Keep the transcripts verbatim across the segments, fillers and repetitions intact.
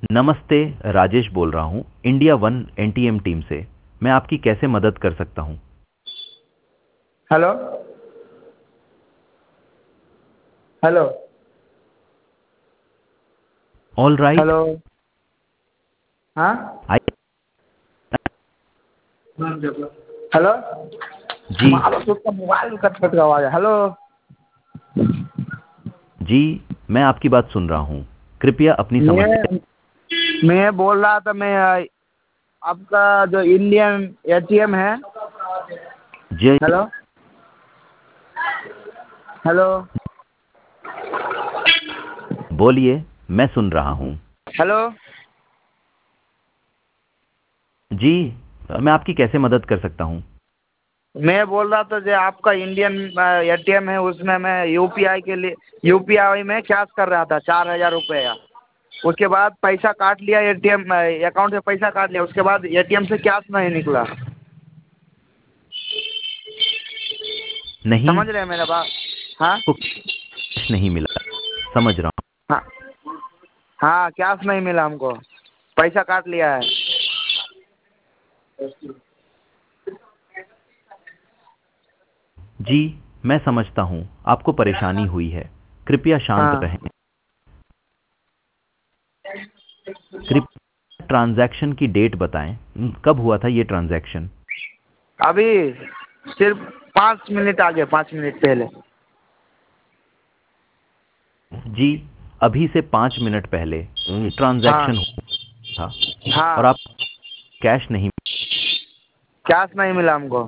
नमस्ते, राजेश बोल रहा हूँ इंडिया वन एनटीएम टीम से। मैं आपकी कैसे मदद कर सकता हूँ? Hello hello all right. Hello. हाँ आई। हेलो। जी। मारो तो उसका मोबाइल कट कट का आवाज है। हेलो। जी, मैं आपकी बात सुन रहा हूँ। कृपया अपनी समस्या। मैं मैं बोल रहा था, मैं अ, आपका जो इंडियन एटीएम है। जी। हेलो हेलो बोलिए, मैं सुन रहा हूँ। हेलो। जी, मैं आपकी कैसे मदद कर सकता हूँ? मैं बोल रहा था जो आपका इंडियन एटीएम है, उसमें मैं यूपीआई के लिए यूपीआई में कैश कर रहा था चार हजार रुपया। उसके बाद पैसा काट लिया, एटीएम अकाउंट से पैसा काट लिया, उसके बाद एटीएम से कैश नहीं निकला। नहीं, समझ रहे हैं मेरा बात? हाँ आपको कैश नहीं मिला। समझ रहा हूँ। हाँ हाँ, कैश नहीं मिला हमको, पैसा काट लिया है। जी, मैं समझता हूँ आपको परेशानी हुई है। कृपया शांत हाँ, रहें। कृपया ट्रांजैक्शन की डेट बताएं। कब हुआ था ये ट्रांजैक्शन? अभी सिर्फ पाँच मिनट आगे, पाँच मिनट पहले। जी, अभी से पाँच मिनट पहले हाँ ट्रांजैक्शन हुआ था और हाँ, आप कैश नहीं। कैश नहीं मिला हमको।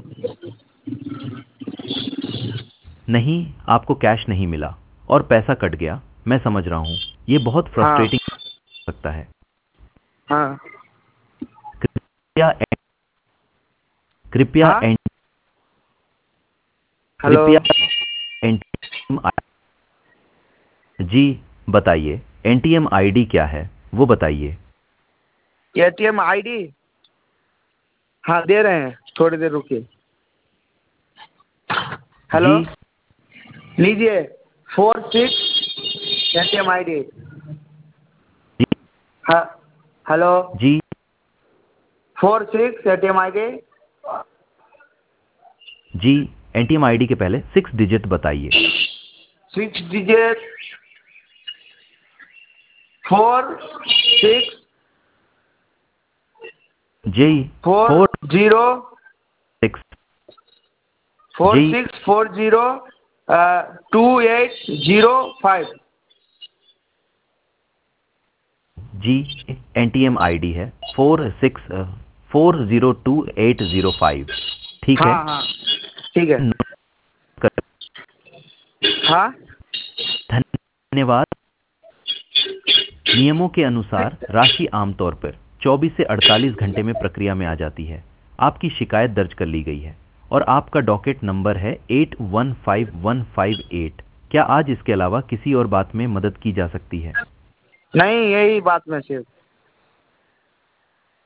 नहीं, आपको कैश नहीं मिला और पैसा कट गया। मैं समझ रहा हूँ, ये बहुत हाँ फ्रस्ट्रेटिंग हो सकता है। हाँ कृपया कृपया हाँ। N, hello. कृपया एनटीएम। जी, बताइए, एनटीएम आईडी क्या है वो बताइए। एटीएम आईडी, हाँ दे रहे हैं, थोड़ी देर रुकिए। हेलो, जी। लीजिए। Four six ATM ID. जी। हाँ हेलो। जी। Four six ATM ID. जी, एनटीएम आईडी के पहले सिक्स डिजिट बताइए। Six digit. फोर सिक्स जी। Four four zero six. Four जी। Six four zero two eight zero five. जी, एनटीएम आईडी है four six four zero two eight zero five. ठीक है। हाँ हाँ, ठीक है। नोट कर- हाँ धन्यवाद। नियमों के अनुसार राशि आमतौर पर चौबीस से अड़तालीस घंटे में प्रक्रिया में आ जाती है। आपकी शिकायत दर्ज कर ली गई है और आपका डॉकेट नंबर है eight one five one five eight. क्या आज इसके अलावा किसी और बात में मदद की जा सकती है? नहीं, यही बात में सिर्फ